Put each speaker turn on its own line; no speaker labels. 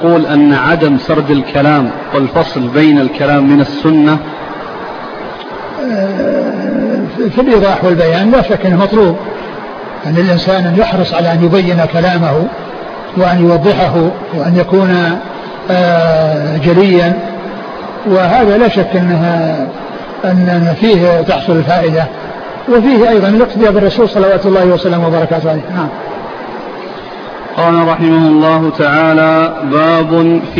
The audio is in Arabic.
يقول أن عدم سرد الكلام والفصل بين الكلام من السنة.
في الإيضاح والبيان لا شك أنه مطلوب أن الإنسان أن يحرص على أن يبين كلامه وأن يوضحه وأن يكون جليا، وهذا لا شك أن فيه تحصل الفائدة، وفيه أيضا الاقتداء بالرسول صلوات الله وسلامه وبركاته عليه.
قال رحمه الله تعالى: باب